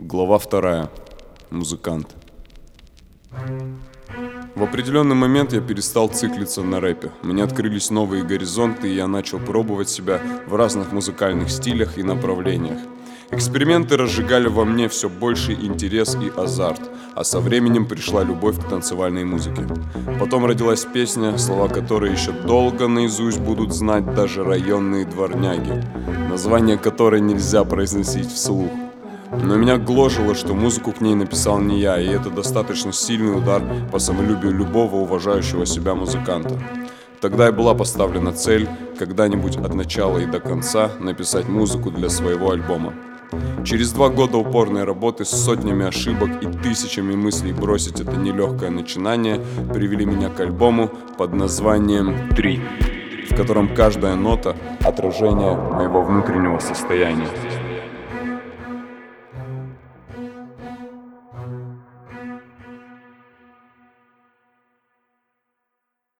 Глава 2. Музыкант. В определенный момент я перестал циклиться на рэпе. Мне открылись новые горизонты, и я начал пробовать себя в разных музыкальных стилях и направлениях. Эксперименты разжигали во мне все больший интерес и азарт, а со временем пришла любовь к танцевальной музыке. Потом родилась песня, слова которой еще долго наизусть будут знать даже районные дворняги, название которой нельзя произносить вслух. Но меня гложило, что музыку к ней написал не я, и это достаточно сильный удар по самолюбию любого уважающего себя музыканта. Тогда и была поставлена цель когда-нибудь от начала и до конца написать музыку для своего альбома. Через 2 года упорной работы с сотнями ошибок и тысячами мыслей бросить это нелегкое начинание привели меня к альбому под названием «3», в котором каждая нота — отражение моего внутреннего состояния.